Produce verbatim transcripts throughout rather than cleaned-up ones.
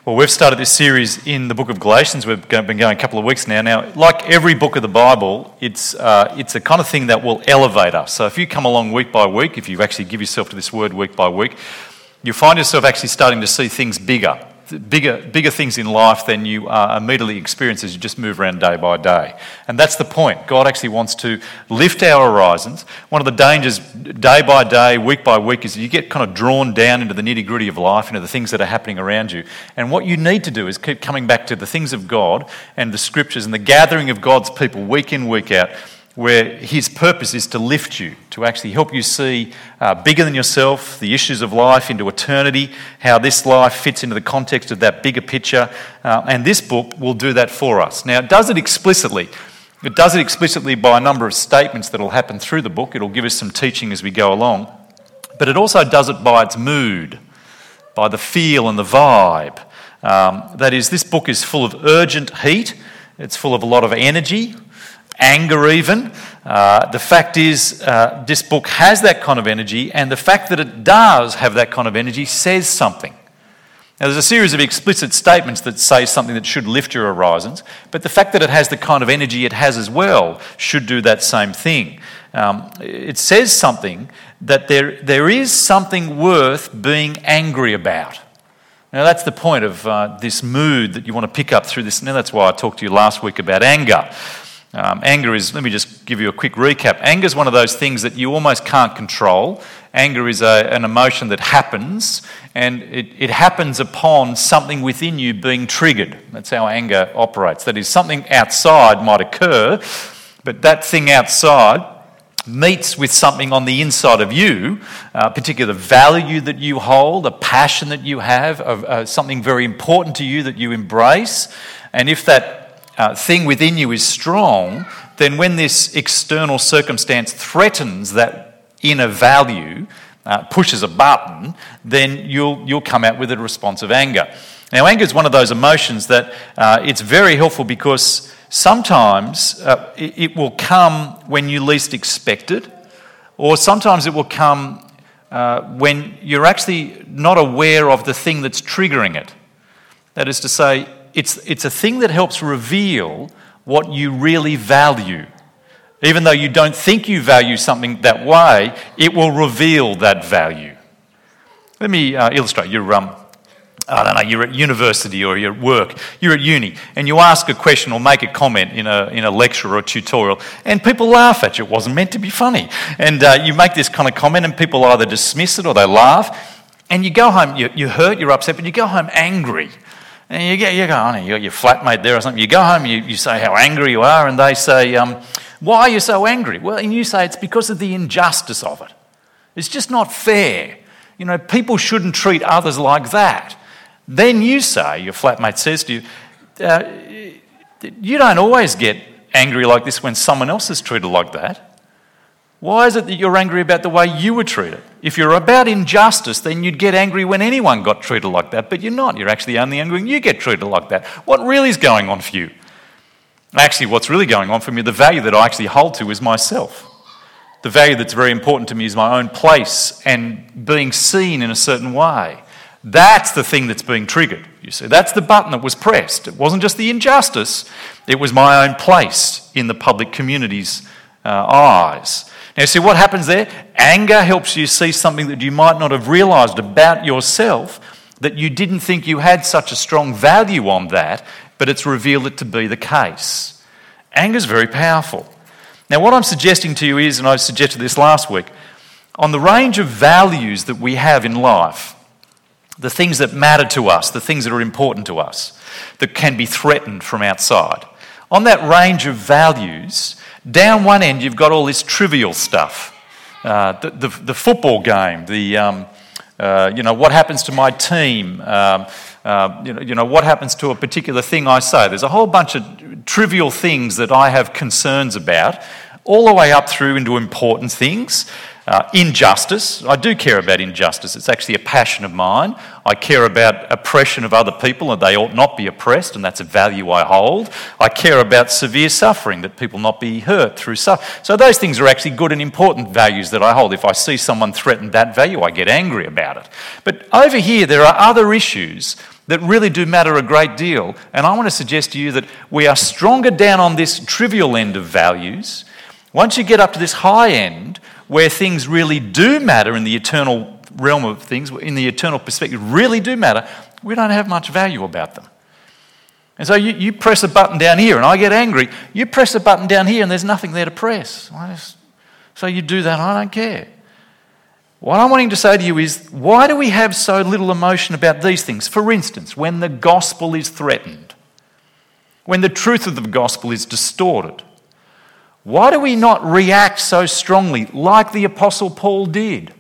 Well, we've started this series in the book of Galatians. We've been going a couple of weeks now. Now, like every book of the Bible, it's uh, it's a kind of thing that will elevate us. So if you come along week by week, if you actually give yourself to this word week by week, you find yourself actually starting to see things bigger, bigger, bigger things in life than you uh, immediately experience as you just move around day by day. And that's the point. God actually wants to lift our horizons. One of the dangers day by day, week by week, is you get kind of drawn down into the nitty-gritty of life, into the things that are happening around you. And what you need to do is keep coming back to the things of God and the scriptures and the gathering of God's people week in, week out, where his purpose is to lift you, to actually help you see uh, bigger than yourself, the issues of life into eternity, how this life fits into the context of that bigger picture. Uh, and this book will do that for us. Now, it does it explicitly. It does it explicitly by a number of statements that will happen through the book. It'll give us some teaching as we go along. But it also does it by its mood, by the feel and the vibe. Um, that is, this book is full of urgent heat. It's full of a lot of energy, anger even. Uh, the fact is, uh, this book has that kind of energy, and the fact that it does have that kind of energy says something. Now, there's a series of explicit statements that say something that should lift your horizons, but the fact that it has the kind of energy it has as well should do that same thing. Um, it says something that there there is something worth being angry about. Now, that's the point of uh, this mood that you want to pick up through this. Now, that's why I talked to you last week about anger. Um, anger is, let me just give you a quick recap. Anger is one of those things that you almost can't control. Anger is a, an emotion that happens, and it, it happens upon something within you being triggered. That's how anger operates. That is, something outside might occur, but that thing outside meets with something on the inside of you, a particular value that you hold, a passion that you have, of, uh, something very important to you that you embrace. And if that Uh, thing within you is strong, then when this external circumstance threatens that inner value, uh, pushes a button, then you'll you'll come out with a response of anger. Now, anger is one of those emotions that uh, it's very helpful because sometimes uh, it, it will come when you least expect it, or sometimes it will come uh, when you're actually not aware of the thing that's triggering it. That is to say, It's it's a thing that helps reveal what you really value. Even though you don't think you value something that way, it will reveal that value. Let me uh, illustrate. You're, um, I don't know, you're at university or you're at work, you're at uni, and you ask a question or make a comment in a in a lecture or a tutorial, and people laugh at you. It wasn't meant to be funny. And uh, you make this kind of comment, and people either dismiss it or they laugh, and you go home, you, you're hurt, you're upset, but you go home angry. And you get, you go, oh, you got your flatmate there or something. You go home, you, you say how angry you are, and they say, um, why are you so angry? Well, and you say it's because of the injustice of it. It's just not fair. You know, people shouldn't treat others like that. Then you say, your flatmate says to you, uh, you don't always get angry like this when someone else is treated like that. Why is it that you're angry about the way you were treated? If you're about injustice, then you'd get angry when anyone got treated like that, but you're not. You're actually only angry when you get treated like that. What really is going on for you? Actually, what's really going on for me, the value that I actually hold to is myself. The value that's very important to me is my own place and being seen in a certain way. That's the thing that's being triggered, you see. That's the button that was pressed. It wasn't just the injustice. It was my own place in the public community's uh, eyes. Now, see what happens there? Anger helps you see something that you might not have realised about yourself, that you didn't think you had such a strong value on that, but it's revealed it to be the case. Anger is very powerful. Now, what I'm suggesting to you is, and I suggested this last week, on the range of values that we have in life, the things that matter to us, the things that are important to us, that can be threatened from outside, on that range of values, down one end, you've got all this trivial stuff. Uh, the, the, the football game, the um, uh, you know, what happens to my team, um, uh, you know, you know, what happens to a particular thing I say. There's a whole bunch of trivial things that I have concerns about, all the way up through into important things. Uh, injustice. I do care about injustice. It's actually a passion of mine. I care about oppression of other people, and they ought not be oppressed, and that's a value I hold. I care about severe suffering, that people not be hurt through suffering. So those things are actually good and important values that I hold. If I see someone threaten that value, I get angry about it. But over here, there are other issues that really do matter a great deal. And I want to suggest to you that we are stronger down on this trivial end of values. Once you get up to this high end, where things really do matter in the eternal realm of things, in the eternal perspective, really do matter, we don't have much value about them. And so you, you press a button down here and I get angry. You press a button down here and there's nothing there to press. I just, so you do that, I don't care. What I'm wanting to say to you is, why do we have so little emotion about these things? For instance, when the gospel is threatened, when the truth of the gospel is distorted, why do we not react so strongly like the Apostle Paul did?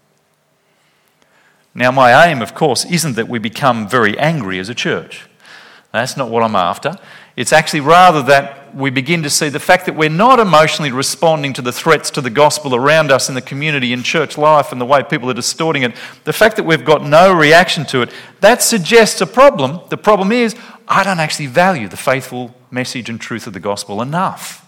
Now, my aim, of course, isn't that we become very angry as a church. That's not what I'm after. It's actually rather that we begin to see the fact that we're not emotionally responding to the threats to the gospel around us in the community, in church life, and the way people are distorting it. The fact that we've got no reaction to it, that suggests a problem. The problem is, I don't actually value the faithful message and truth of the gospel enough.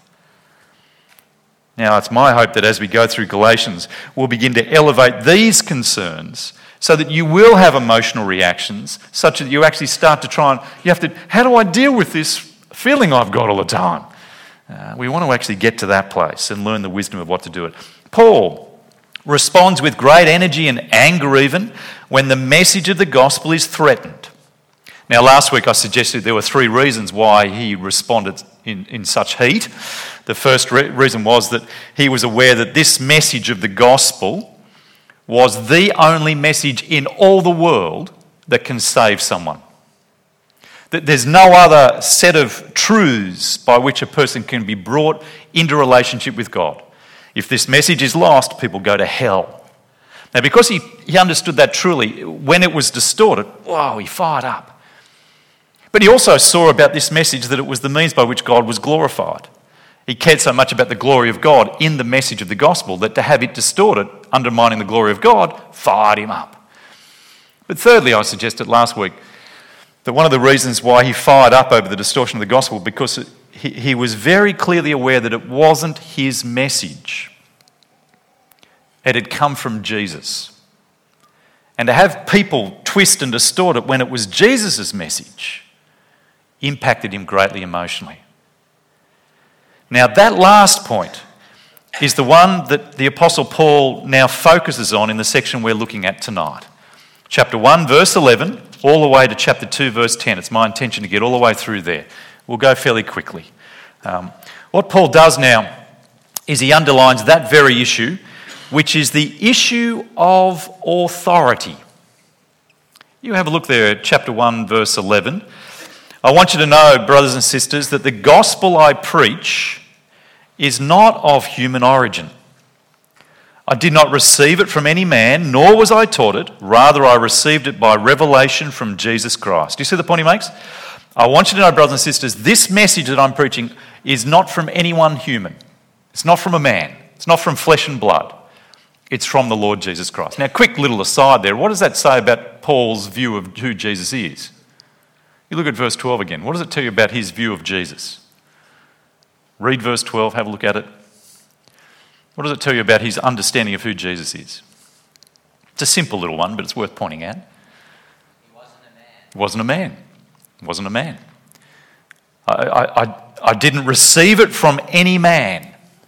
Now, it's my hope that as we go through Galatians, we'll begin to elevate these concerns so that you will have emotional reactions, such that you actually start to try and, you have to, how do I deal with this feeling I've got all the time? Uh, we want to actually get to that place and learn the wisdom of what to do it. Paul responds with great energy and anger even when the message of the gospel is threatened. Now, last week I suggested there were three reasons why he responded in, in such heat. The first re- reason was that he was aware that this message of the gospel was the only message in all the world that can save someone. That there's no other set of truths by which a person can be brought into relationship with God. If this message is lost, people go to hell. Now, because he, he understood that truly, when it was distorted, whoa, he fired up. But he also saw about this message that it was the means by which God was glorified. He cared so much about the glory of God in the message of the gospel that to have it distorted, undermining the glory of God, fired him up. But thirdly, I suggested last week that one of the reasons why he fired up over the distortion of the gospel, because it, he, he was very clearly aware that it wasn't his message. It had come from Jesus. And to have people twist and distort it when it was Jesus' message impacted him greatly emotionally. Now, that last point is the one that the Apostle Paul now focuses on in the section we're looking at tonight. Chapter one, verse eleven, all the way to chapter two, verse ten. It's my intention to get all the way through there. We'll go fairly quickly. Um, what Paul does now is he underlines that very issue, which is the issue of authority. You have a look there at chapter one, verse eleven. I want you to know, brothers and sisters, that the gospel I preach is not of human origin. I did not receive it from any man, nor was I taught it. Rather, I received it by revelation from Jesus Christ. Do you see the point he makes? I want you to know, brothers and sisters, this message that I'm preaching is not from anyone human. It's not from a man. It's not from flesh and blood. It's from the Lord Jesus Christ. Now, quick little aside there. What does that say about Paul's view of who Jesus is? You look at verse twelve again. What does it tell you about his view of Jesus? Read verse twelve, have a look at it. What does it tell you about his understanding of who Jesus is? It's a simple little one, but it's worth pointing out. He wasn't a man. He wasn't a man. He wasn't a man. I, I, I, I didn't receive it from any man,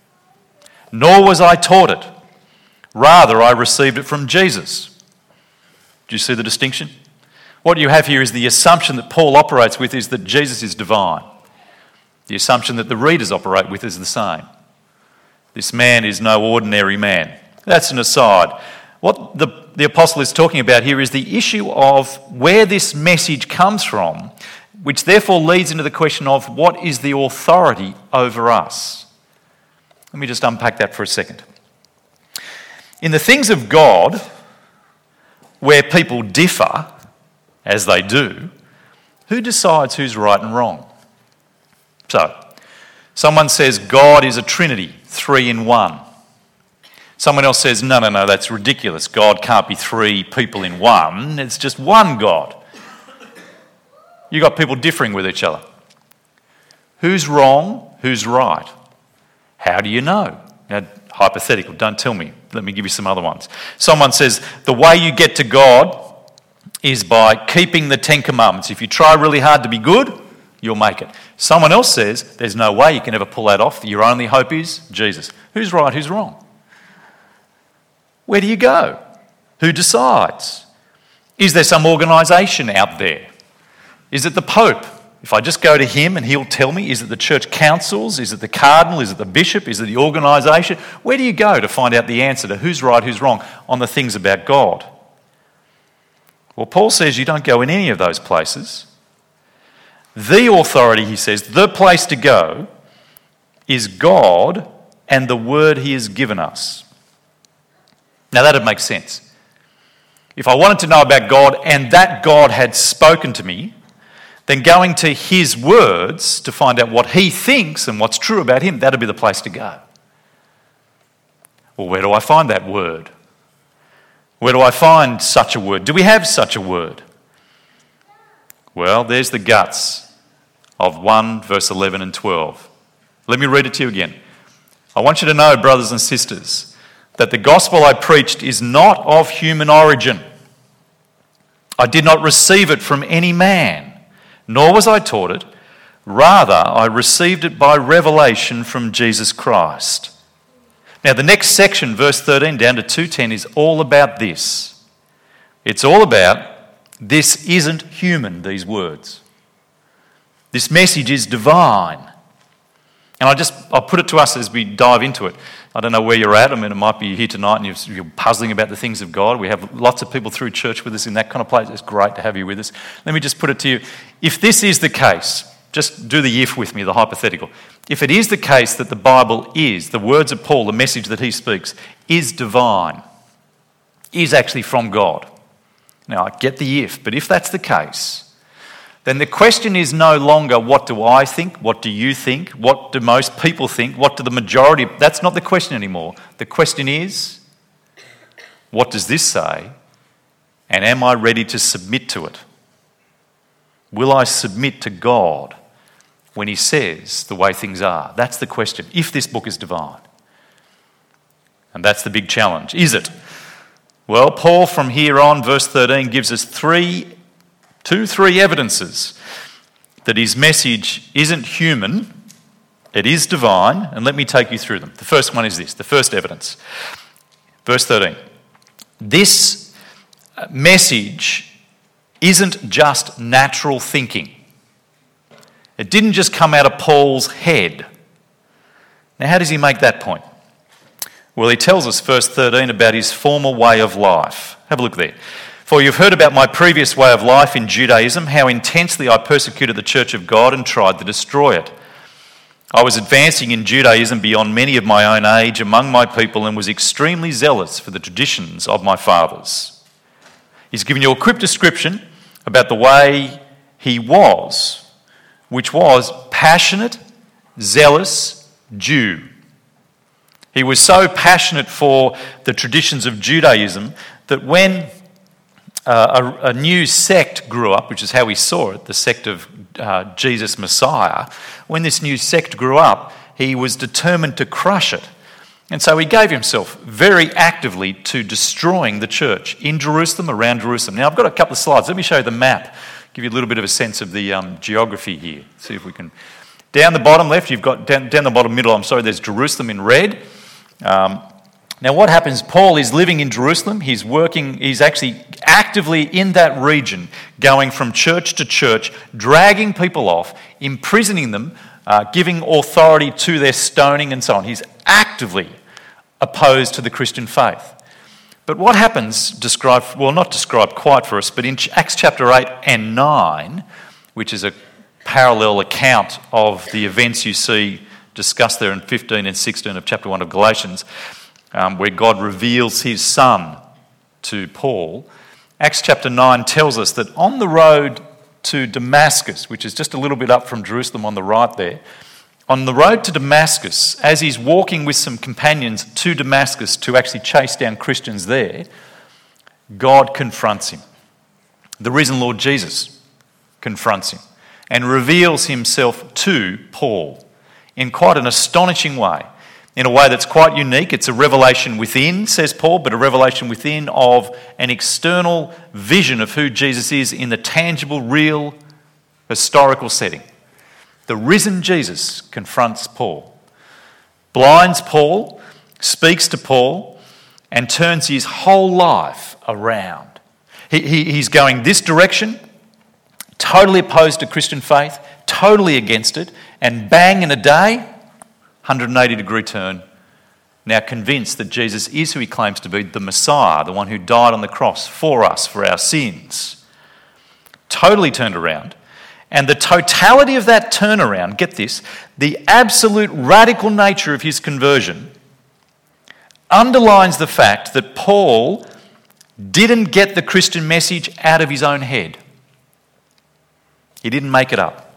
nor was I taught it. Rather, I received it from Jesus. Do you see the distinction? What you have here is the assumption that Paul operates with is that Jesus is divine. The assumption that the readers operate with is the same. This man is no ordinary man. That's an aside. What the, the apostle is talking about here is the issue of where this message comes from, which therefore leads into the question of what is the authority over us. Let me just unpack that for a second. In the things of God, where people differ, as they do, who decides who's right and wrong? So, someone says God is a trinity, three in one. Someone else says, no, no, no, that's ridiculous. God can't be three people in one. It's just one God. You've got people differing with each other. Who's wrong? Who's right? How do you know? Now, hypothetical, don't tell me. Let me give you some other ones. Someone says, the way you get to God is by keeping the Ten Commandments. If you try really hard to be good, you'll make it. Someone else says there's no way you can ever pull that off. Your only hope is Jesus. Who's right, who's wrong? Where do you go? Who decides? Is there some organisation out there? Is it the Pope? If I just go to him and he'll tell me, is it the church councils? Is it the cardinal? Is it the bishop? Is it the organisation? Where do you go to find out the answer to who's right, who's wrong on the things about God? Well, Paul says you don't go in any of those places. The authority, he says, the place to go is God and the word he has given us. Now that would make sense. If I wanted to know about God and that God had spoken to me, then going to his words to find out what he thinks and what's true about him, that'd be the place to go. Well, where do I find that word? Where do I find such a word? Do we have such a word? Well, there's the guts of one verse eleven and twelve. Let me read it to you again. I want you to know, brothers and sisters, that the gospel I preached is not of human origin. I did not receive it from any man, nor was I taught it. Rather, I received it by revelation from Jesus Christ. Now, the next section, verse thirteen down to two ten, is all about this. It's all about this isn't human, these words. This message is divine. And I just, I'll put it to us as we dive into it. I don't know where you're at. I mean, it might be here tonight and you're, you're puzzling about the things of God. We have lots of people through church with us in that kind of place. It's great to have you with us. Let me just put it to you. If this is the case, just do the if with me, the hypothetical. If it is the case that the Bible is, the words of Paul, the message that he speaks, is divine, is actually from God. Now, I get the if, but if that's the case, then the question is no longer what do I think, what do you think, what do most people think, what do the majority... That's not the question anymore. The question is, what does this say, and am I ready to submit to it? Will I submit to God when he says the way things are? That's the question, if this book is divine. And that's the big challenge. Is it? Well, Paul from here on, verse thirteen, gives us three, two, three evidences that his message isn't human, it is divine, and let me take you through them. The first one is this, the first evidence. Verse thirteen. This message isn't just natural thinking. It didn't just come out of Paul's head. Now, how does he make that point? Well, he tells us, verse thirteen, about his former way of life. Have a look there. For you've heard about my previous way of life in Judaism, how intensely I persecuted the church of God and tried to destroy it. I was advancing in Judaism beyond many of my own age among my people and was extremely zealous for the traditions of my fathers. He's given you a quick description about the way he was, which was passionate, zealous Jew. He was so passionate for the traditions of Judaism that when uh, a, a new sect grew up, which is how we saw it, the sect of uh, Jesus Messiah, when this new sect grew up, he was determined to crush it. And so he gave himself very actively to destroying the church in Jerusalem, around Jerusalem. Now, I've got a couple of slides. Let me show you the map, give you a little bit of a sense of the um, geography here. See if we can... Down the bottom left, you've got, down, down the bottom middle, I'm sorry, there's Jerusalem in red. Um, now, what happens, Paul is living in Jerusalem. He's working, he's actually actively in that region, going from church to church, dragging people off, imprisoning them, uh, giving authority to their stoning and so on. He's actively opposed to the Christian faith. But what happens, described, well, not described quite for us, but in Acts chapter eight and nine, which is a parallel account of the events you see discussed there in fifteen and sixteen of chapter one of Galatians, um, where God reveals his Son to Paul. Acts chapter nine tells us that on the road to Damascus, which is just a little bit up from Jerusalem on the right there, on the road to Damascus, as he's walking with some companions to Damascus to actually chase down Christians there, God confronts him. The risen Lord Jesus confronts him and reveals himself to Paul in quite an astonishing way. in a way that's quite unique. It's a revelation within, says Paul, but a revelation within of an external vision of who Jesus is in the tangible, real, historical setting. The risen Jesus confronts Paul, blinds Paul, speaks to Paul, and turns his whole life around. He, he, he's going this direction, totally opposed to Christian faith, totally against it, and bang, in a day, one hundred eighty degree turn, now convinced that Jesus is who he claims to be, the Messiah, the one who died on the cross for us, for our sins. Totally turned around. And the totality of that turnaround, get this, the absolute radical nature of his conversion underlines the fact that Paul didn't get the Christian message out of his own head. He didn't make it up.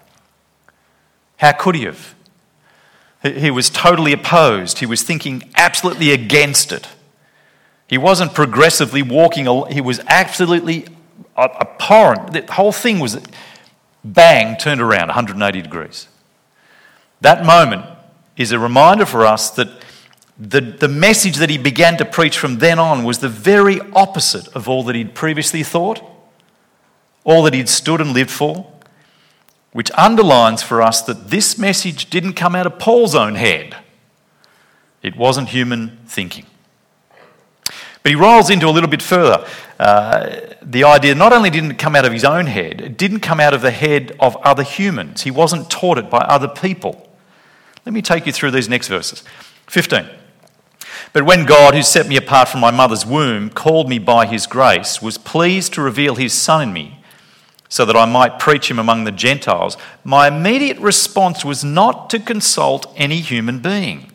How could he have? He was totally opposed. He was thinking absolutely against it. He wasn't progressively walking, he was absolutely abhorrent. The whole thing was bang, turned around one hundred eighty degrees. That moment is a reminder for us that the, the message that he began to preach from then on was the very opposite of all that he'd previously thought, all that he'd stood and lived for, which underlines for us that this message didn't come out of Paul's own head. It wasn't human thinking. But he rolls into a little bit further. Uh, the idea not only didn't it come out of his own head, it didn't come out of the head of other humans. He wasn't taught it by other people. Let me take you through these next verses. fifteen. But when God, who set me apart from my mother's womb, called me by his grace, was pleased to reveal his Son in me, so that I might preach him among the Gentiles, my immediate response was not to consult any human being.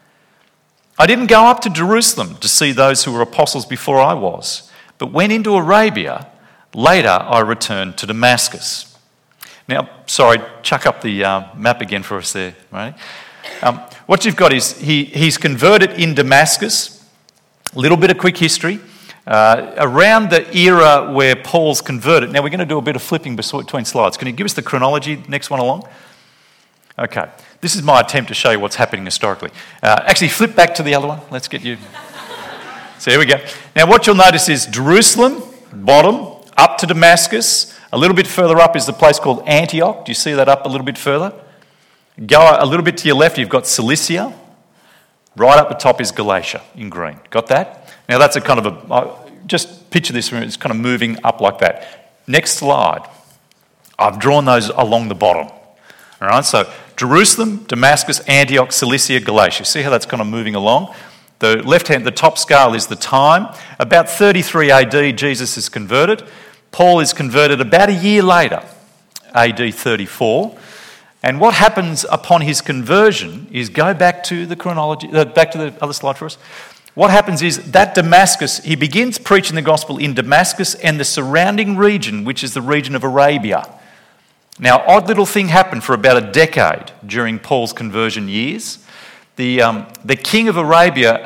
I didn't go up to Jerusalem to see those who were apostles before I was, but went into Arabia. Later I returned to Damascus. Now, sorry, chuck up the uh, map again for us there, right? Um, what you've got is he, he's converted in Damascus. A little bit of quick history. Uh, around the era where Paul's converted. Now, we're going to do a bit of flipping between slides. Can you give us the chronology, next one along? Okay. This is my attempt to show you what's happening historically. Uh, actually, flip back to the other one. Let's get you... So here we go. Now, what you'll notice is Jerusalem, bottom, up to Damascus. A little bit further up is the place called Antioch. Do you see that up a little bit further? Go a little bit to your left, you've got Cilicia. Right up the top is Galatia in green. Got that? Now that's a kind of a, uh, just picture this, it's kind of moving up like that. Next slide. I've drawn those along the bottom. All right, so Jerusalem, Damascus, Antioch, Cilicia, Galatia. See how that's kind of moving along? The left hand, the top scale is the time. About thirty-three A D, Jesus is converted. Paul is converted about a year later, A D thirty-four. And what happens upon his conversion is, go back to the chronology, uh, back to the other slide for us. What happens is that Damascus, he begins preaching the gospel in Damascus and the surrounding region, which is the region of Arabia. Now, odd little thing happened for about a decade during Paul's conversion years. The, um, the king of Arabia,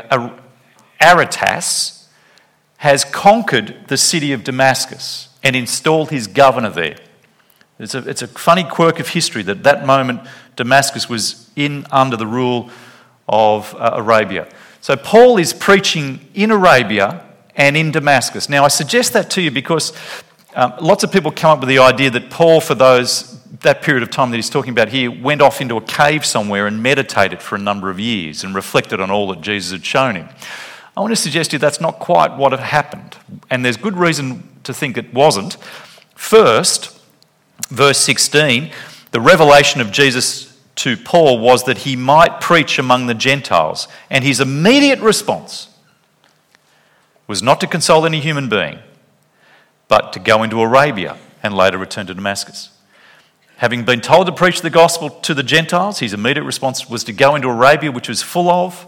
Aretas, has conquered the city of Damascus and installed his governor there. It's a, it's a funny quirk of history that that moment Damascus was in under the rule of uh, Arabia. So Paul is preaching in Arabia and in Damascus. Now I suggest that to you because um, lots of people come up with the idea that Paul, for those that period of time that he's talking about here, went off into a cave somewhere and meditated for a number of years and reflected on all that Jesus had shown him. I want to suggest to you that's not quite what had happened, and there's good reason to think it wasn't. First, verse sixteen, the revelation of Jesus to Paul was that he might preach among the Gentiles, and his immediate response was not to consult any human being, but to go into Arabia and later return to Damascus. Having been told to preach the gospel to the Gentiles, his immediate response was to go into Arabia, which was full of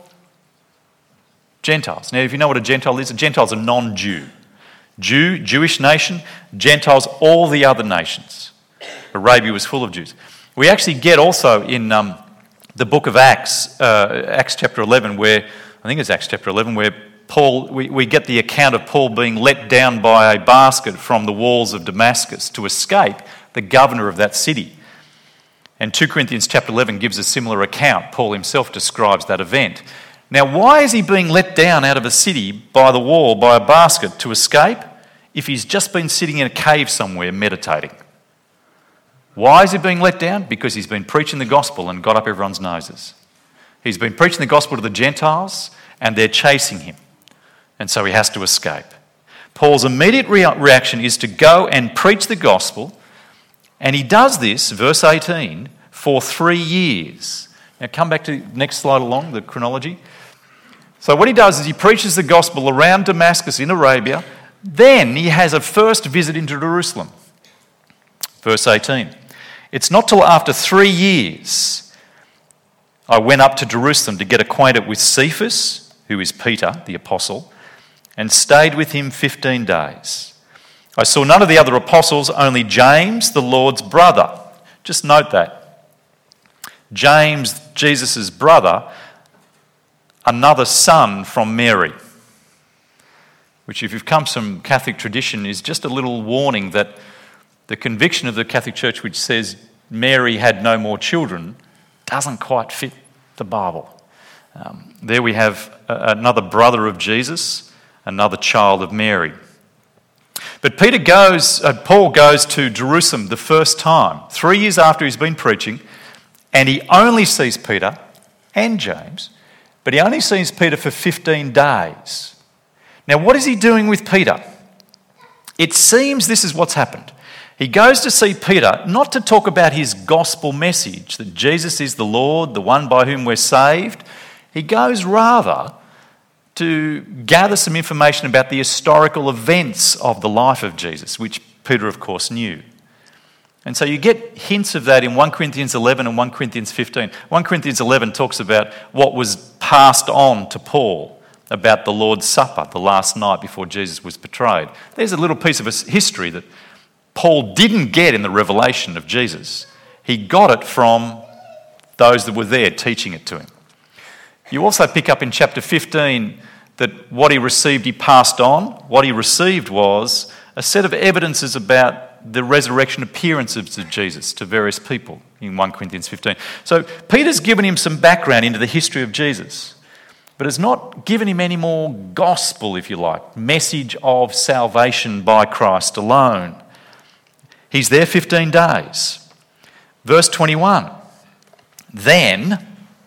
Gentiles. Now, if you know what a Gentile is, a Gentile is a non-Jew. Jew, Jewish nation, Gentiles, all the other nations. Arabia was full of Jews. We actually get also in um, the book of Acts, uh, Acts chapter eleven, where, I think it's Acts chapter eleven, where Paul, we, we get the account of Paul being let down by a basket from the walls of Damascus to escape the governor of that city. And two Corinthians chapter eleven gives a similar account. Paul himself describes that event. Now, why is he being let down out of a city by the wall by a basket to escape if he's just been sitting in a cave somewhere meditating? Why is he being let down? Because he's been preaching the gospel and got up everyone's noses. He's been preaching the gospel to the Gentiles and they're chasing him. And so he has to escape. Paul's immediate rea- reaction is to go and preach the gospel. And he does this, verse eighteen, for three years. Now come back to the next slide along, the chronology. So what he does is he preaches the gospel around Damascus in Arabia. Then he has a first visit into Jerusalem. Verse eighteen. It's not till after three years I went up to Jerusalem to get acquainted with Cephas, who is Peter, the apostle, and stayed with him fifteen days. I saw none of the other apostles, only James, the Lord's brother. Just note that. James, Jesus' brother, another son from Mary, which if you've come from Catholic tradition is just a little warning that the conviction of the Catholic Church which says Mary had no more children doesn't quite fit the Bible. Um, there we have a, another brother of Jesus, another child of Mary. But Peter goes, uh, Paul goes to Jerusalem the first time, three years after he's been preaching, and he only sees Peter and James, but he only sees Peter for fifteen days. Now, what is he doing with Peter? It seems this is what's happened. He goes to see Peter, not to talk about his gospel message, that Jesus is the Lord, the one by whom we're saved. He goes rather to gather some information about the historical events of the life of Jesus, which Peter, of course, knew. And so you get hints of that in First Corinthians eleven and First Corinthians fifteen. First Corinthians eleven talks about what was passed on to Paul about the Lord's Supper, the last night before Jesus was betrayed. There's a little piece of history that Paul didn't get in the revelation of Jesus. He got it from those that were there teaching it to him. You also pick up in chapter fifteen that what he received he passed on. What he received was a set of evidences about the resurrection appearances of Jesus to various people in First Corinthians fifteen. So Peter's given him some background into the history of Jesus, but has not given him any more gospel, if you like, message of salvation by Christ alone. He's there fifteen days. Verse twenty-one. Then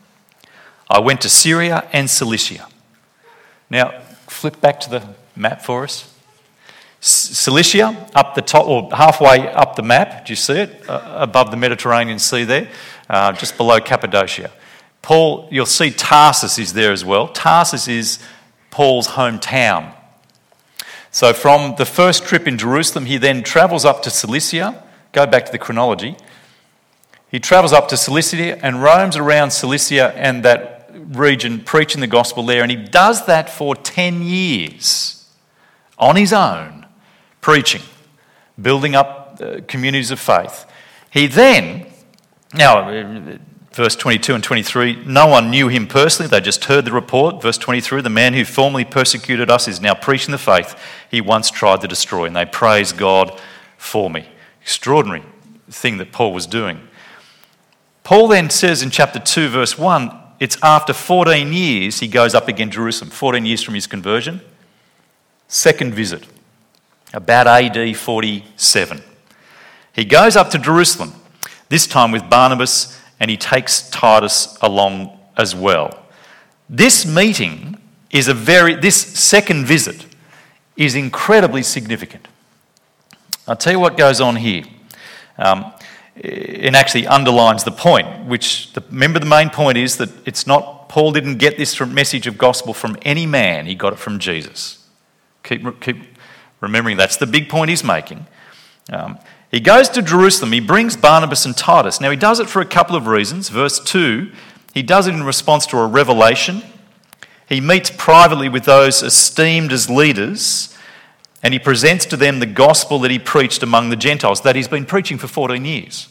I went to Syria and Cilicia. Now, flip back to the map for us. Cilicia, up the top, or halfway up the map, do you see it? Uh, above the Mediterranean Sea there, uh, just below Cappadocia. Paul, you'll see Tarsus is there as well. Tarsus is Paul's hometown. So from the first trip in Jerusalem, he then travels up to Cilicia. Go back to the chronology. He travels up to Cilicia and roams around Cilicia and that region preaching the gospel there, and he does that for ten years on his own, preaching, building up uh, communities of faith. He then, now verse twenty-two and twenty-three, no one knew him personally, they just heard the report. Verse twenty-three, the man who formerly persecuted us is now preaching the faith he once tried to destroy, and they praise God for me. Extraordinary thing that Paul was doing. Paul then says in chapter two, verse one, it's after fourteen years he goes up again to Jerusalem, fourteen years from his conversion. Second visit, about A D forty-seven. He goes up to Jerusalem, this time with Barnabas, and he takes Titus along as well. This meeting is a very, this second visit is incredibly significant. I'll tell you what goes on here. Um, It actually underlines the point, which, the, remember the main point is that it's not, Paul didn't get this from, message of gospel from any man, he got it from Jesus. Keep, keep remembering that's the big point he's making. Um, he goes to Jerusalem, he brings Barnabas and Titus. Now he does it for a couple of reasons. Verse two, he does it in response to a revelation. He meets privately with those esteemed as leaders, and he presents to them the gospel that he preached among the Gentiles, that he's been preaching for fourteen years.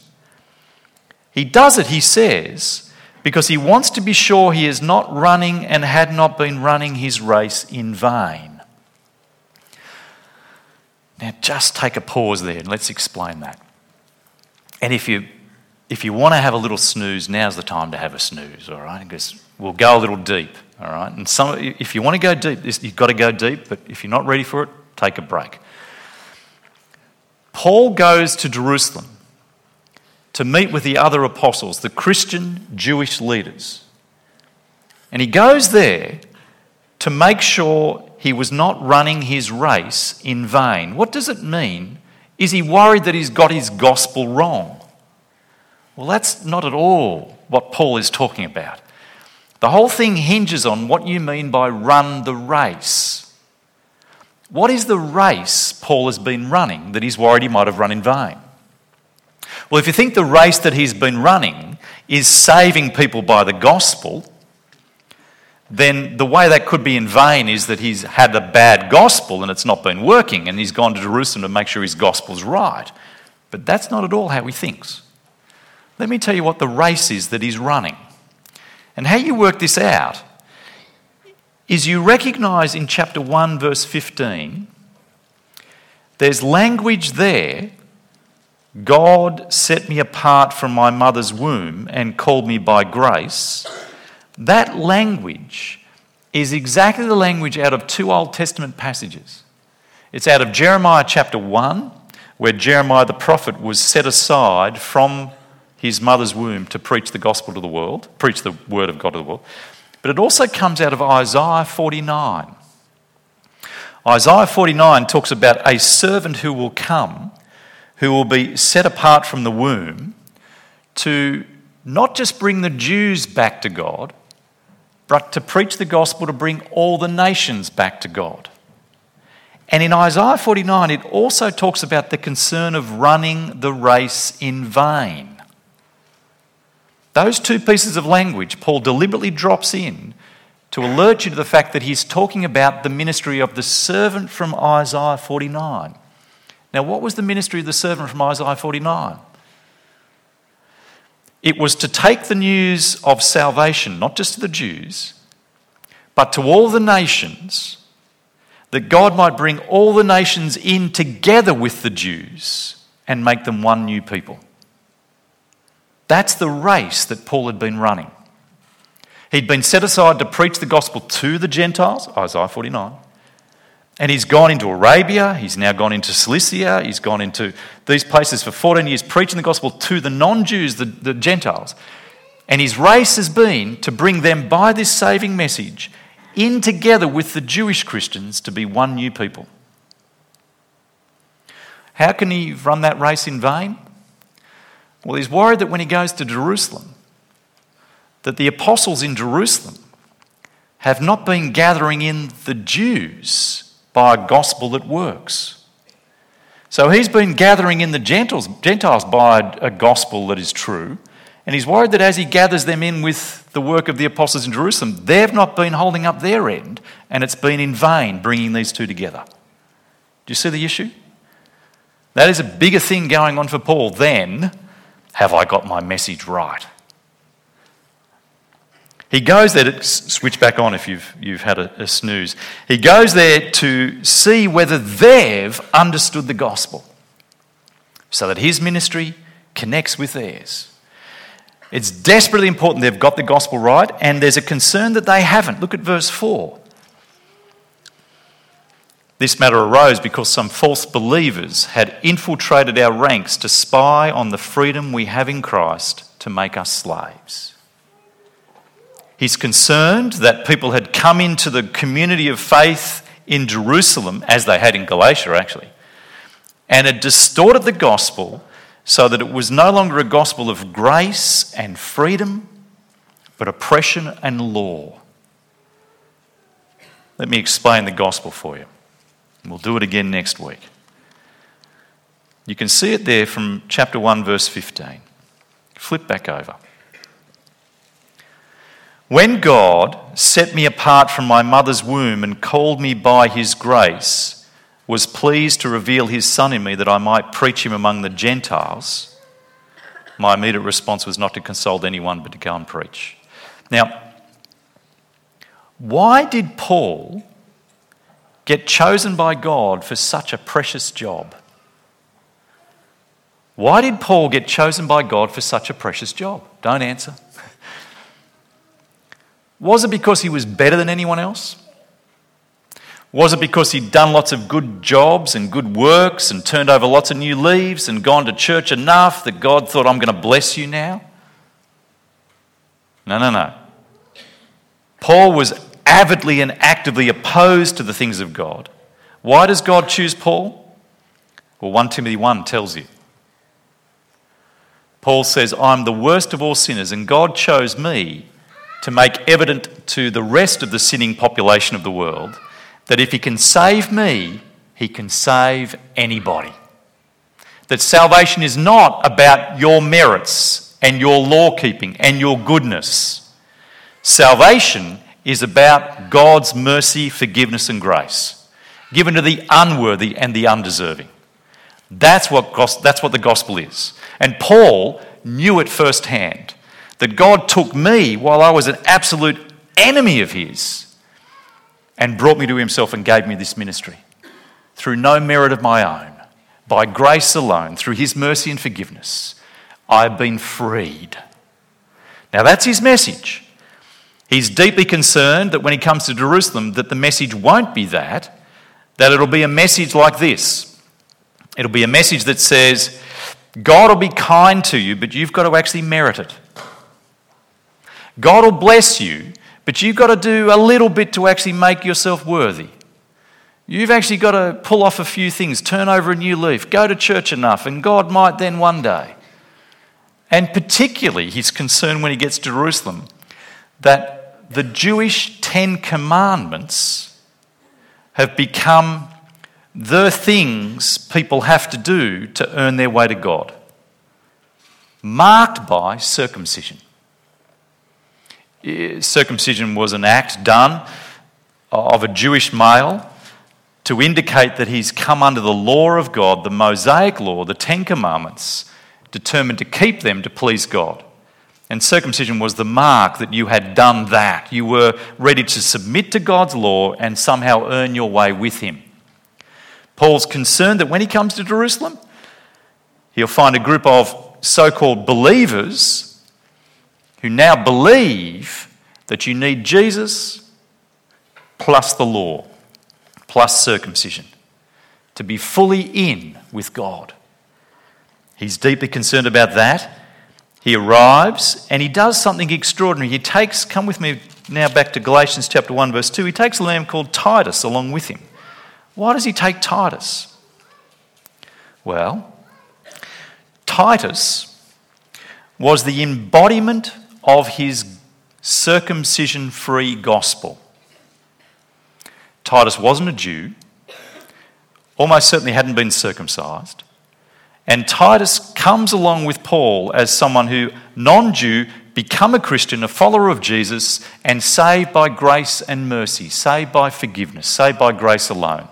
He does it, he says, because he wants to be sure he is not running and had not been running his race in vain. Now just take a pause there and let's explain that. And if you if you want to have a little snooze, now's the time to have a snooze, all right? Because we'll go a little deep, all right? And some, if you want to go deep, you've got to go deep, but if you're not ready for it, take a break. Paul goes to Jerusalem to meet with the other apostles, the Christian Jewish leaders. And he goes there to make sure he was not running his race in vain. What does it mean? Is he worried that he's got his gospel wrong? Well, that's not at all what Paul is talking about. The whole thing hinges on what you mean by run the race. What is the race Paul has been running that he's worried he might have run in vain? Well, if you think the race that he's been running is saving people by the gospel, then the way that could be in vain is that he's had a bad gospel and it's not been working, and he's gone to Jerusalem to make sure his gospel's right. But that's not at all how he thinks. Let me tell you what the race is that he's running. And how you work this out is you recognise in chapter one, verse fifteen, there's language there, God set me apart from my mother's womb and called me by grace. That language is exactly the language out of two Old Testament passages. It's out of Jeremiah chapter one, where Jeremiah the prophet was set aside from his mother's womb to preach the gospel to the world, preach the word of God to the world. But it also comes out of Isaiah forty-nine. Isaiah forty-nine talks about a servant who will come, who will be set apart from the womb to not just bring the Jews back to God, but to preach the gospel to bring all the nations back to God. And in Isaiah forty-nine, it also talks about the concern of running the race in vain. Those two pieces of language Paul deliberately drops in to alert you to the fact that he's talking about the ministry of the servant from Isaiah forty-nine. Now, what was the ministry of the servant from Isaiah forty-nine? It was to take the news of salvation, not just to the Jews, but to all the nations, that God might bring all the nations in together with the Jews and make them one new people. That's the race that Paul had been running. He'd been set aside to preach the gospel to the Gentiles, Isaiah forty-nine, and he's gone into Arabia, he's now gone into Cilicia, he's gone into these places for fourteen years preaching the gospel to the non-Jews, the, the Gentiles. And his race has been to bring them by this saving message in together with the Jewish Christians to be one new people. How can he run that race in vain? Well, he's worried that when he goes to Jerusalem, that the apostles in Jerusalem have not been gathering in the Jews by a gospel that works. So he's been gathering in the Gentiles, Gentiles by a gospel that is true, and he's worried that as he gathers them in with the work of the apostles in Jerusalem, they've not been holding up their end, and it's been in vain bringing these two together. Do you see the issue? That is a bigger thing going on for Paul than, have I got my message right? He goes there to switch back on if you've, you've had a, a snooze. He goes there to see whether they've understood the gospel so that his ministry connects with theirs. It's desperately important they've got the gospel right, and there's a concern that they haven't. Look at verse four. This matter arose because some false believers had infiltrated our ranks to spy on the freedom we have in Christ to make us slaves. He's concerned that people had come into the community of faith in Jerusalem, as they had in Galatia actually, and had distorted the gospel so that it was no longer a gospel of grace and freedom, but oppression and law. Let me explain the gospel for you. We'll do it again next week. You can see it there from chapter one, verse fifteen. Flip back over. When God set me apart from my mother's womb and called me by his grace, was pleased to reveal his Son in me that I might preach him among the Gentiles, my immediate response was not to consult anyone but to go and preach. Now, why did Paul get chosen by God for such a precious job? Why did Paul get chosen by God for such a precious job? Don't answer. Was it because he was better than anyone else? Was it because he'd done lots of good jobs and good works and turned over lots of new leaves and gone to church enough that God thought, I'm going to bless you now? No, no, no. Paul was avidly and actively opposed to the things of God. Why does God choose Paul? Well, First Timothy one tells you. Paul says, I'm the worst of all sinners, and God chose me to make evident to the rest of the sinning population of the world that if he can save me, he can save anybody. That salvation is not about your merits and your law keeping and your goodness. Salvation is about God's mercy, forgiveness and grace, given to the unworthy and the undeserving. That's what, that's what the gospel is. And Paul knew it firsthand, that God took me while I was an absolute enemy of his and brought me to himself and gave me this ministry. Through no merit of my own, by grace alone, through his mercy and forgiveness, I've been freed. Now that's his message. He's deeply concerned that when he comes to Jerusalem, that the message won't be that, that it'll be a message like this. It'll be a message that says, God will be kind to you, but you've got to actually merit it. God will bless you, but you've got to do a little bit to actually make yourself worthy. You've actually got to pull off a few things, turn over a new leaf, go to church enough, and God might then one day. And particularly, he's concerned when he gets to Jerusalem that the Jewish Ten Commandments have become the things people have to do to earn their way to God, marked by circumcision. Circumcision was an act done of a Jewish male to indicate that he's come under the law of God, the Mosaic law, the Ten Commandments, determined to keep them to please God. And circumcision was the mark that you had done that. You were ready to submit to God's law and somehow earn your way with him. Paul's concerned that when he comes to Jerusalem, he'll find a group of so-called believers who now believe that you need Jesus plus the law, plus circumcision, to be fully in with God. He's deeply concerned about that. He arrives and he does something extraordinary. He takes, come with me now back to Galatians chapter one verse two, he takes a lamb called Titus along with him. Why does he take Titus? Well, Titus was the embodiment of his circumcision-free gospel. Titus wasn't a Jew, almost certainly hadn't been circumcised, and Titus comes along with Paul as someone who, non-Jew, become a Christian, a follower of Jesus, and saved by grace and mercy, saved by forgiveness, saved by grace alone.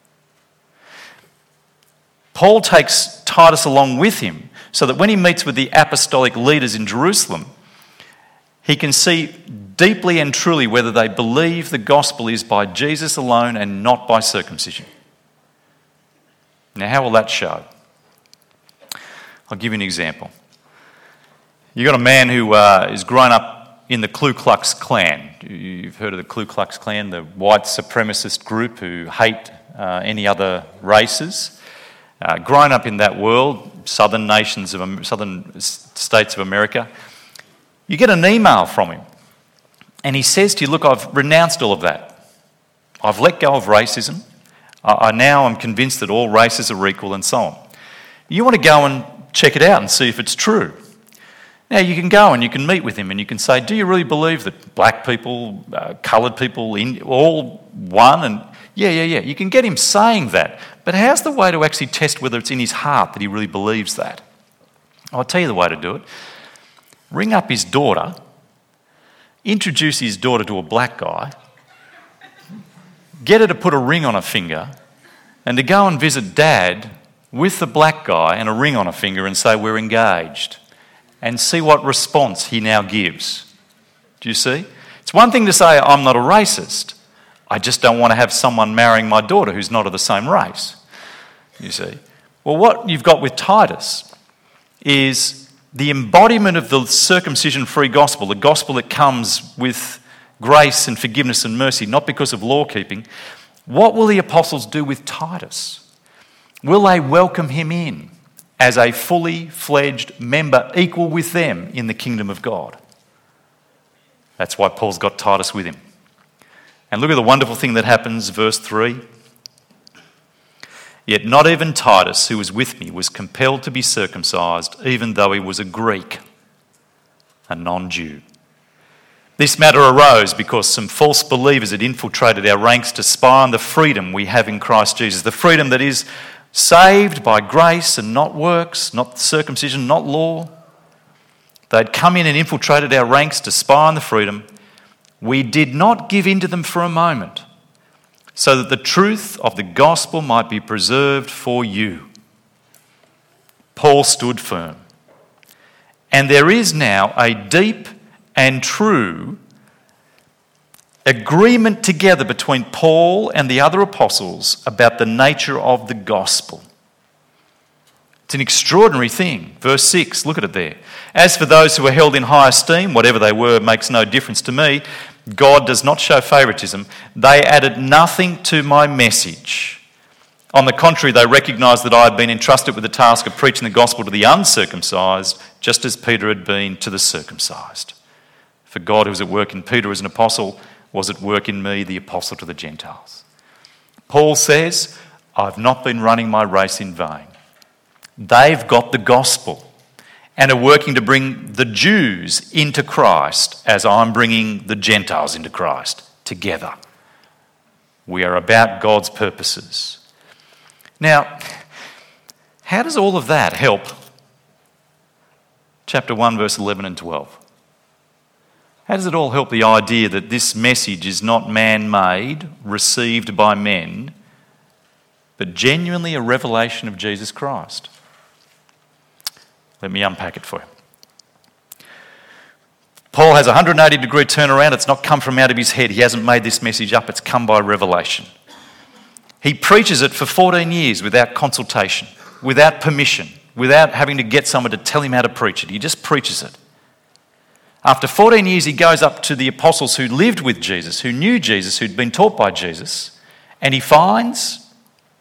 Paul takes Titus along with him so that when he meets with the apostolic leaders in Jerusalem, he can see deeply and truly whether they believe the gospel is by Jesus alone and not by circumcision. Now, how will that show? I'll give you an example. You've got a man who uh, is grown up in the Ku Klux Klan. You've heard of the Ku Klux Klan, the white supremacist group who hate uh, any other races. Uh, grown up in that world, southern nations of southern states of America, you get an email from him, and he says to you, "Look, I've renounced all of that. I've let go of racism. I, I now am convinced that all races are equal, and so on. You want to go and check it out and see if it's true." Now, you can go and you can meet with him and you can say, "Do you really believe that black people, uh, coloured people, in, all one?" And yeah, yeah, yeah. You can get him saying that. But how's the way to actually test whether it's in his heart that he really believes that? I'll tell you the way to do it. Ring up his daughter, introduce his daughter to a black guy, get her to put a ring on her finger, and to go and visit dad with the black guy and a ring on her finger and say, "We're engaged," and see what response he now gives. Do you see? It's one thing to say, "I'm not a racist. I just don't want to have someone marrying my daughter who's not of the same race." You see? Well, what you've got with Titus is the embodiment of the circumcision-free gospel, the gospel that comes with grace and forgiveness and mercy, not because of law-keeping. What will the apostles do with Titus? Will they welcome him in as a fully fledged member, equal with them in the kingdom of God? That's why Paul's got Titus with him. And look at the wonderful thing that happens, verse three. Yet not even Titus, who was with me, was compelled to be circumcised, even though he was a Greek, a non-Jew. This matter arose because some false believers had infiltrated our ranks to spy on the freedom we have in Christ Jesus, the freedom that is saved by grace and not works, not circumcision, not law. They'd come in and infiltrated our ranks to spy on the freedom. We did not give in to them for a moment, so that the truth of the gospel might be preserved for you. Paul stood firm. And there is now a deep and true agreement together between Paul and the other apostles about the nature of the gospel. It's an extraordinary thing. Verse six, look at it there. As for those who are held in high esteem, whatever they were makes no difference to me. God does not show favouritism. They added nothing to my message. On the contrary, they recognised that I had been entrusted with the task of preaching the gospel to the uncircumcised, just as Peter had been to the circumcised. For God, who was at work in Peter as an apostle, was at work in me, the apostle to the Gentiles. Paul says, I've not been running my race in vain. They've got the gospel and are working to bring the Jews into Christ as I'm bringing the Gentiles into Christ together. We are about God's purposes. Now, how does all of that help chapter one, verse eleven and twelve? How does it all help the idea that this message is not man-made, received by men, but genuinely a revelation of Jesus Christ? Let me unpack it for you. Paul has a one hundred eighty degree turnaround. It's not come from out of his head. He hasn't made this message up. It's come by revelation. He preaches it for fourteen years without consultation, without permission, without having to get someone to tell him how to preach it. He just preaches it. After fourteen years, he goes up to the apostles who lived with Jesus, who knew Jesus, who'd been taught by Jesus, and he finds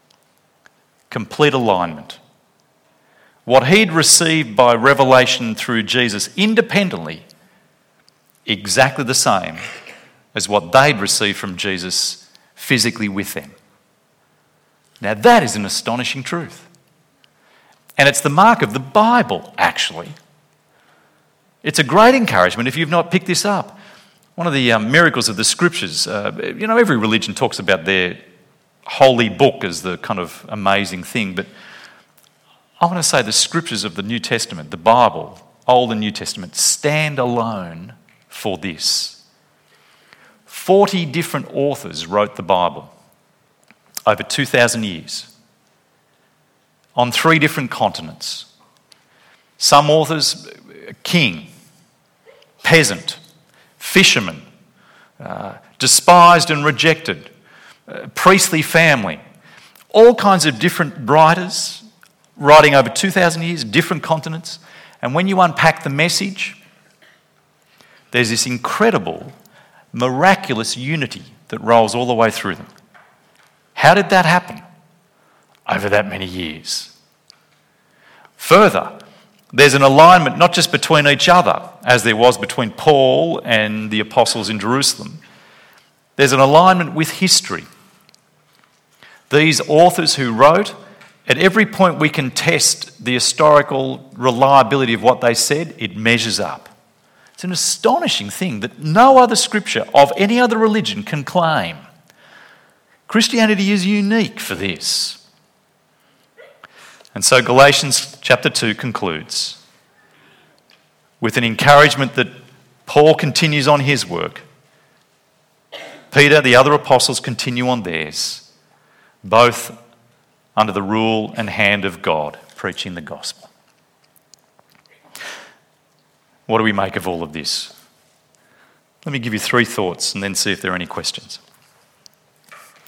complete alignment. What he'd received by revelation through Jesus independently, exactly the same as what they'd received from Jesus physically with them. Now that is an astonishing truth. And it's the mark of the Bible, actually. It's a great encouragement if you've not picked this up. One of the um, miracles of the scriptures, uh, you know, every religion talks about their holy book as the kind of amazing thing, but I want to say the scriptures of the New Testament, the Bible, Old and New Testament, stand alone for this. Forty different authors wrote the Bible over two thousand years on three different continents. Some authors, king, peasant, fisherman, uh, despised and rejected, uh, priestly family, all kinds of different writers writing over two thousand years, different continents. And when you unpack the message, there's this incredible, miraculous unity that rolls all the way through them. How did that happen over that many years? Further, there's an alignment not just between each other, as there was between Paul and the apostles in Jerusalem. There's an alignment with history. These authors who wrote, at every point we can test the historical reliability of what they said, it measures up. It's an astonishing thing that no other scripture of any other religion can claim. Christianity is unique for this. And so Galatians chapter two concludes with an encouragement that Paul continues on his work. Peter, the other apostles, continue on theirs, both under the rule and hand of God, preaching the gospel. What do we make of all of this? Let me give you three thoughts and then see if there are any questions.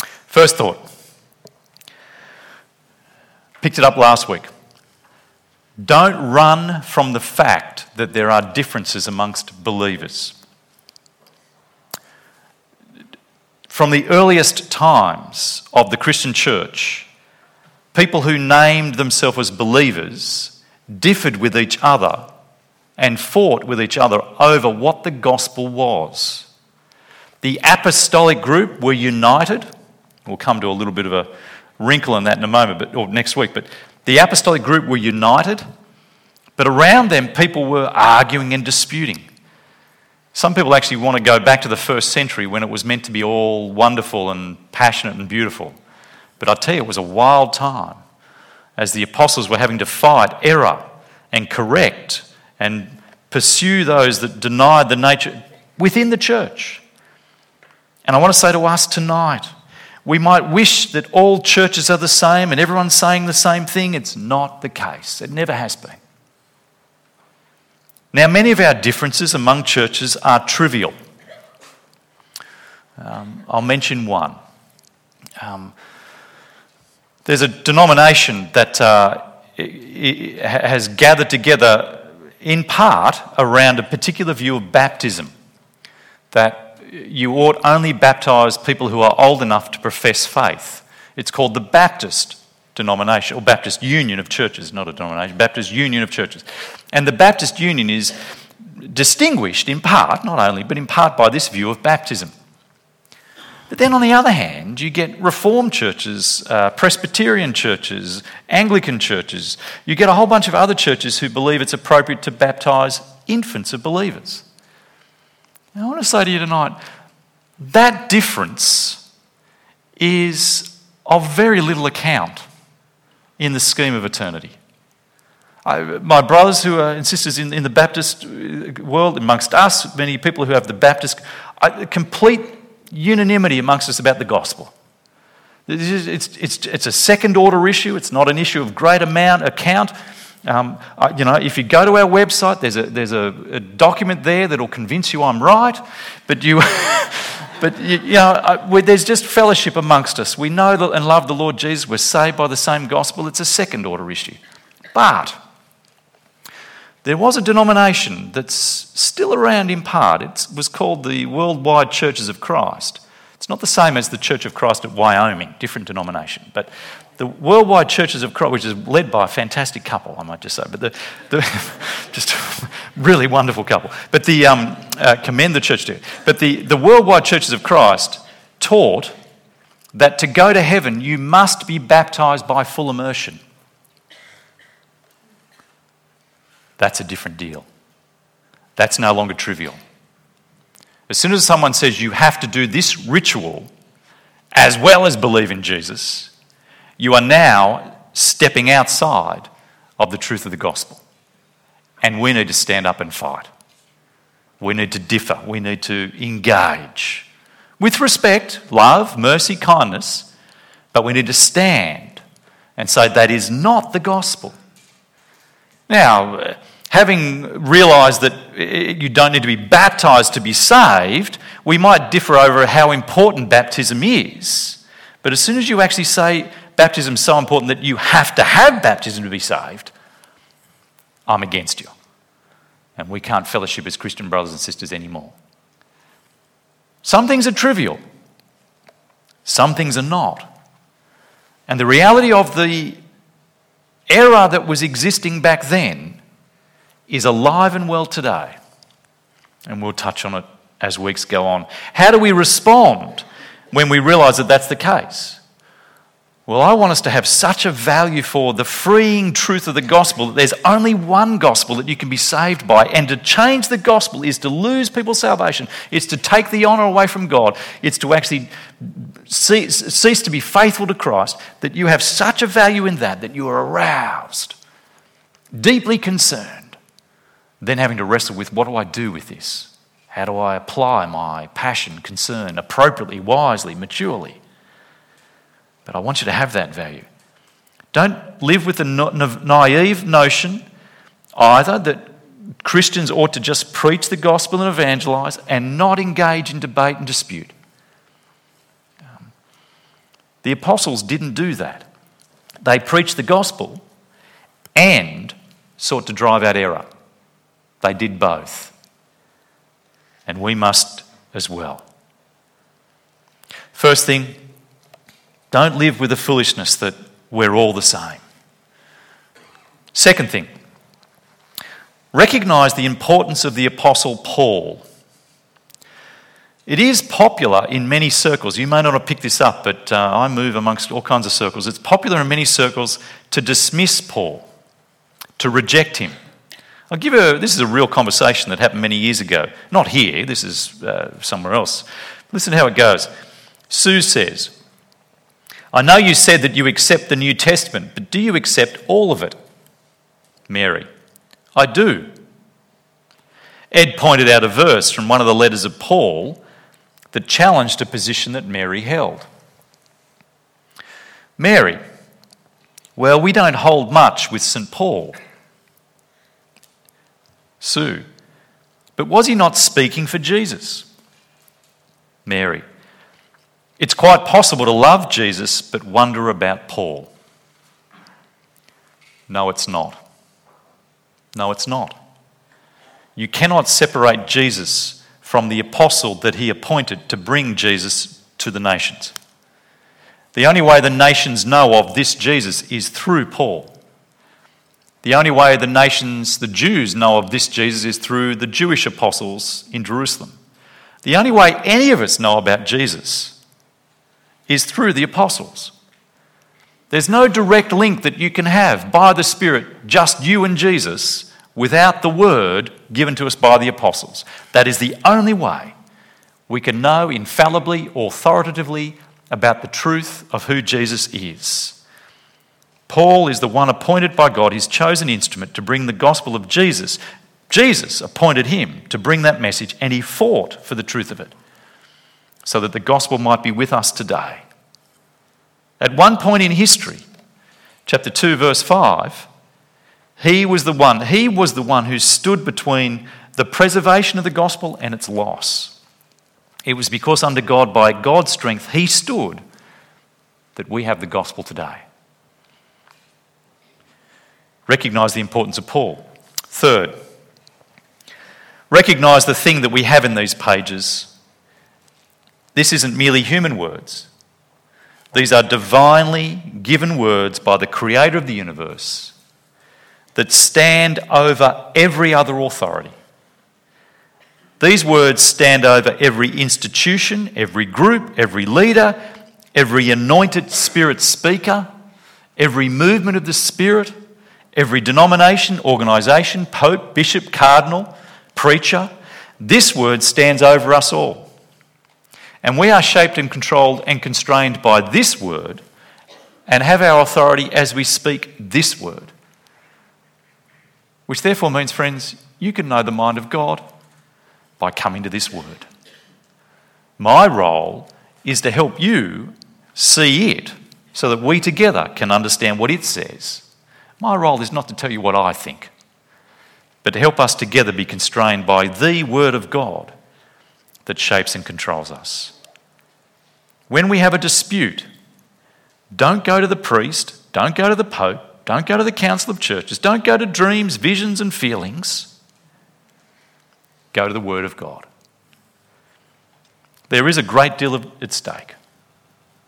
First thought. Picked it up last week. Don't run from the fact that there are differences amongst believers. From the earliest times of the Christian church, people who named themselves as believers differed with each other and fought with each other over what the gospel was. The apostolic group were united. We'll come to a little bit of a wrinkle in that in a moment, but or next week. But the apostolic group were united, but around them people were arguing and disputing. Some people actually want to go back to the first century when it was meant to be all wonderful and passionate and beautiful. But I tell you, it was a wild time as the apostles were having to fight error and correct and pursue those that denied the nature within the church. And I want to say to us tonight, we might wish that all churches are the same and everyone's saying the same thing. It's not the case. It never has been. Now, many of our differences among churches are trivial. Um, I'll mention one. Um, there's a denomination that uh, has gathered together in part around a particular view of baptism, that you ought only baptise people who are old enough to profess faith. It's called the Baptist denomination, or Baptist Union of Churches, not a denomination, Baptist Union of Churches. And the Baptist Union is distinguished in part, not only, but in part by this view of baptism. But then on the other hand, you get Reformed churches, uh, Presbyterian churches, Anglican churches. You get a whole bunch of other churches who believe it's appropriate to baptise infants of believers. And I want to say to you tonight, that difference is of very little account in the scheme of eternity. I, my brothers who are and sisters in, in the Baptist world, amongst us, many people who have the Baptist, I, complete unanimity amongst us about the gospel. It's, it's, it's, it's a second order issue. It's not an issue of great amount account. Um, I, you know, if you go to our website, there's a there's a, a document there that'll convince you I'm right. But you, but you, you know, I, there's just fellowship amongst us. We know and love the Lord Jesus. We're saved by the same gospel. It's a second order issue. But there was a denomination that's still around in part. It was called the Worldwide Churches of Christ. It's not the same as the Church of Christ at Wyoming, different denomination. But the Worldwide Churches of Christ, which is led by a fantastic couple, I might just say, but the, the just really wonderful couple. But the um, uh, commend the church to it. But the, the Worldwide Churches of Christ taught that to go to heaven, you must be baptised by full immersion. That's a different deal. That's no longer trivial. As soon as someone says you have to do this ritual as well as believe in Jesus, you are now stepping outside of the truth of the gospel. And we need to stand up and fight. We need to differ. We need to engage with respect, love, mercy, kindness, but we need to stand and say that is not the gospel. Now, having realised that you don't need to be baptised to be saved, we might differ over how important baptism is. But as soon as you actually say baptism is so important that you have to have baptism to be saved, I'm against you. And we can't fellowship as Christian brothers and sisters anymore. Some things are trivial. Some things are not. And the reality of the error that was existing back then is alive and well today. And we'll touch on it as weeks go on. How do we respond when we realise that that's the case? Well, I want us to have such a value for the freeing truth of the gospel that there's only one gospel that you can be saved by, and to change the gospel is to lose people's salvation. It's to take the honour away from God. It's to actually cease, cease to be faithful to Christ, that you have such a value in that that you are aroused, deeply concerned, then having to wrestle with, what do I do with this? How do I apply my passion, concern appropriately, wisely, maturely? But I want you to have that value. Don't live with the naive notion either that Christians ought to just preach the gospel and evangelise and not engage in debate and dispute. Um, the apostles didn't do that. They preached the gospel and sought to drive out error. They did both. And we must as well. First thing, don't live with the foolishness that we're all the same. Second thing, recognise the importance of the Apostle Paul. It is popular in many circles. You may not have picked this up, but uh, I move amongst all kinds of circles. It's popular in many circles to dismiss Paul, to reject him. I'll give you, a, this is a real conversation that happened many years ago. Not here, this is uh, somewhere else. Listen to how it goes. Sue says, I know you said that you accept the New Testament, but do you accept all of it? Mary, I do. Ed pointed out a verse from one of the letters of Paul that challenged a position that Mary held. Mary, well, we don't hold much with Saint Paul. Sue, but was he not speaking for Jesus? Mary, it's quite possible to love Jesus but wonder about Paul. No, it's not. No, it's not. You cannot separate Jesus from the apostle that he appointed to bring Jesus to the nations. The only way the nations know of this Jesus is through Paul. The only way the nations, the Jews, know of this Jesus is through the Jewish apostles in Jerusalem. The only way any of us know about Jesus is through the apostles. There's no direct link that you can have by the Spirit, just you and Jesus, without the word given to us by the apostles. That is the only way we can know infallibly, authoritatively about the truth of who Jesus is. Paul is the one appointed by God, his chosen instrument to bring the gospel of Jesus. Jesus appointed him to bring that message, and he fought for the truth of it so that the gospel might be with us today. At one point in history, chapter two, verse five, He was the one, he was the one who stood between the preservation of the gospel and its loss. It was because under God, by God's strength, he stood that we have the gospel today. Recognise the importance of Paul. Third, recognise the thing that we have in these pages. This isn't merely human words. These are divinely given words by the creator of the universe that stand over every other authority. These words stand over every institution, every group, every leader, every anointed Spirit speaker, every movement of the Spirit, every denomination, organisation, pope, bishop, cardinal, preacher. This word stands over us all. And we are shaped and controlled and constrained by this word and have our authority as we speak this word. Which therefore means, friends, you can know the mind of God by coming to this word. My role is to help you see it so that we together can understand what it says. My role is not to tell you what I think, but to help us together be constrained by the word of God that shapes and controls us. When we have a dispute, don't go to the priest, don't go to the pope, don't go to the council of churches. Don't go to dreams, visions and feelings. Go to the word of God. There is a great deal of, at stake.